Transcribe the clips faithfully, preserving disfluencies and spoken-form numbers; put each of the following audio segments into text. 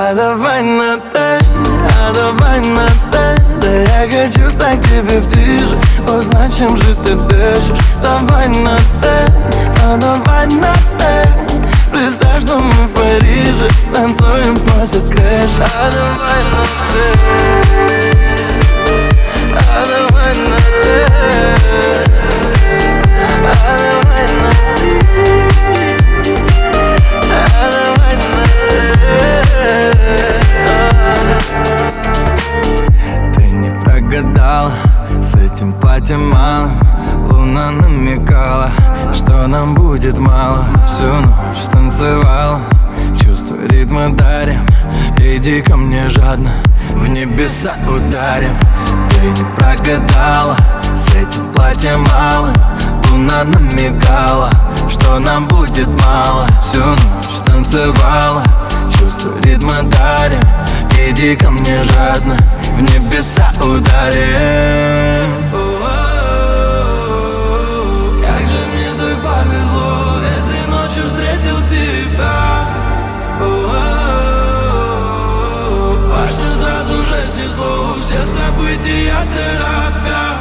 А давай на «ты», а давай на «ты». Да я хочу стать к тебе ближе, узнать, чем же ты дышишь. Давай на «ты», а давай на «ты». Представь, что мы в Париже, танцуем, сносит крышу. А давай на «ты», а давай на «ты», а давай на «ты», а давай на «ты». Ты не прогадала, с этим платьем мало. Луна намекала, что нам будет мало. Всю ночь танцевала, чувства ритма дарим. Иди ко мне жадно, в небеса ударим. Ты не прогадала, с этим платьем мало. Луна намекала, что нам будет мало. Всю ночь танцевала, чувства ритма дарим. Иди ко мне жадно, в небеса ударим. Как же мне так повезло, этой ночью встретил тебя. Башню сразу же снесло, все события торопя.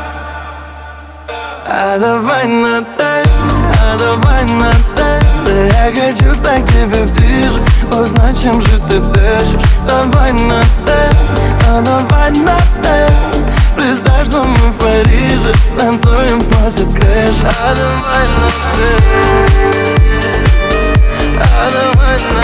А давай на «ты», а давай на «ты». Да я хочу стать к тебе ближе, узнать, чем же ты дышишь. Давай на «ты», а давай на «ты». Представь, что мы в Париже, танцуем, сносит крышу. А давай на «ты», а давай на